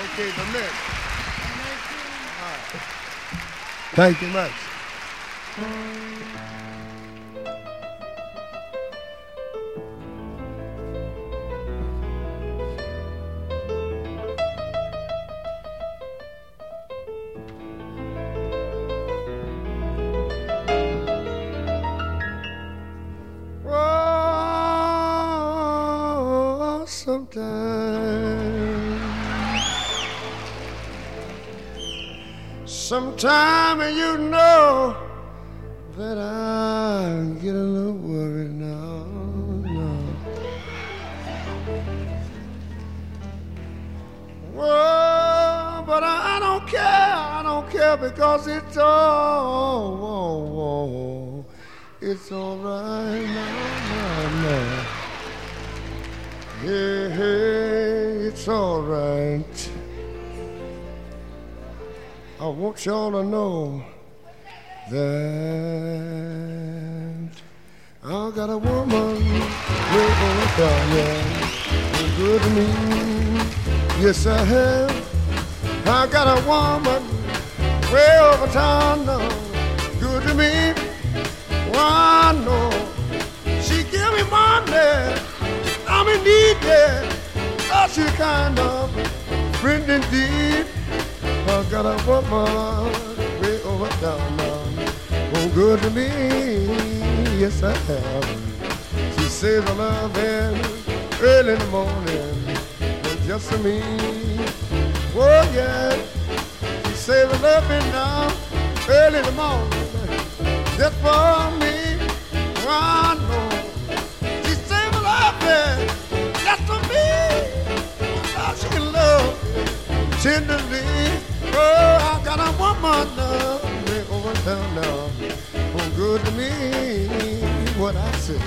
Okay, the next. All right. Thank you much. Oh, sometime you know that I get a little worried now. Well, but I don't care because it's all right now. Hey, it's all right. I want y'all to know that I got a woman way over down there, good to me. Yes, I have. I got a woman way over town now, good to me. Why no? She give me money, I'm in need, yeah. Oh, she kind of friend indeed. I got a woman way over down now, oh good to me, yes I have. She says I love him early in the morning, but just for me. Oh yeah, she says I love him now early in the morning, just for me. I know she says I love him just for me. How she can love tenderly. Oh, I got a woman now, way over town now, oh good to me, what I say.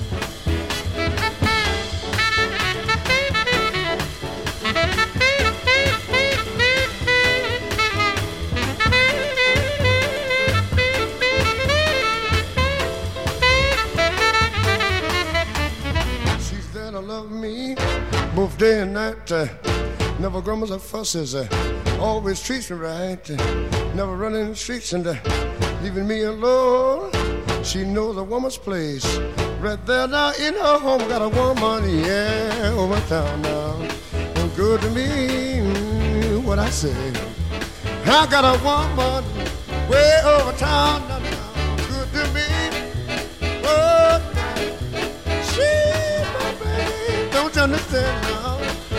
She's there to love me, both day and night, never grumbles or fusses, always treats me right, never running the streets and leaving me alone. She knows a woman's place right there now in her home. Got a woman, yeah, over town now, oh good to me, what I say. I got a woman way over town now, good to me. Oh, she's my babe, don't you understand now?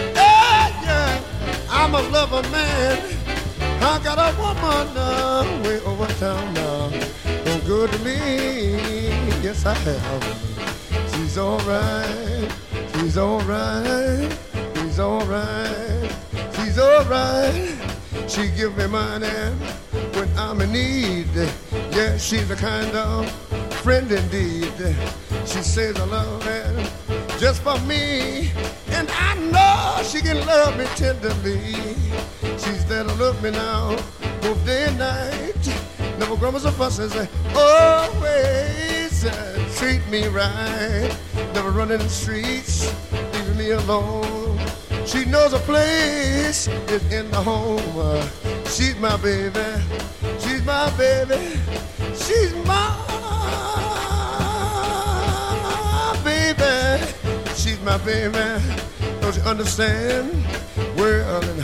I'm a lover man. I got a woman now, way over town now, oh good to me, yes I have. She's alright, she's alright, she's alright, she's alright. She give me money when I'm in need. Yeah, she's the kind of friend indeed. She says I love her just for me, and I know she can love me tenderly. She's there to love me now, both day and night. Never grumbles or fusses, always treat me right. Never running the streets, leaving me alone. She knows a place is in the home. She's my baby, she's my baby, she's my baby. She's my baby, don't you understand? Well, and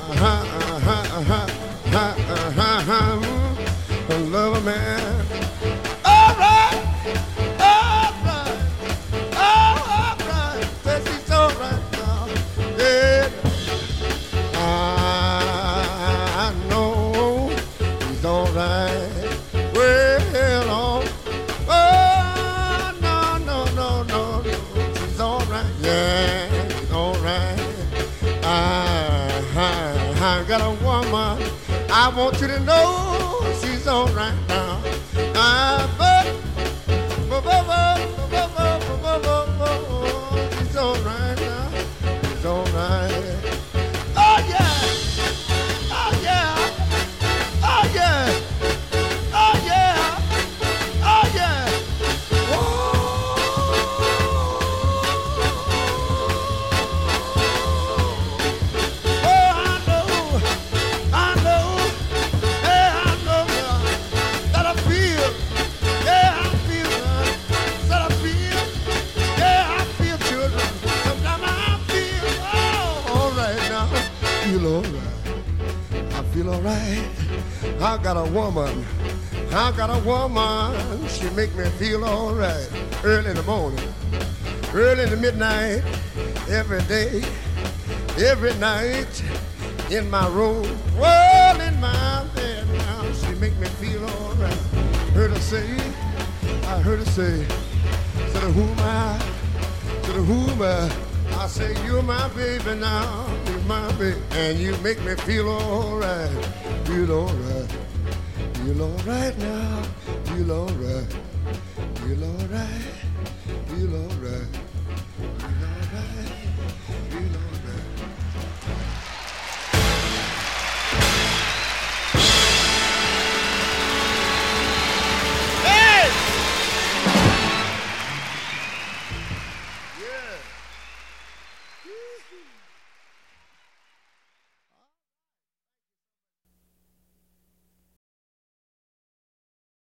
I love a man. All right, all right, all right. Says she's all right now. Yeah, I know he's all right. Well, oh, no, no, no, no, no. She's all right. Yeah, she's all right. I got a woman, I want you to know she's all right now. She's all right now. She's all right. Oh yeah, oh yeah, oh yeah, oh yeah, oh yeah. Oh, I know. feel alright. I feel alright. I got a woman. I got a woman. She make me feel alright. Early in the morning, early in the midnight, every day, every night, in my room, well, in my bed now. She make me feel alright. Heard her say, I heard her say, to the whom I say, you're my baby now, you're my baby, and you make me feel alright, feel alright, feel alright now, feel alright, feel alright, feel alright.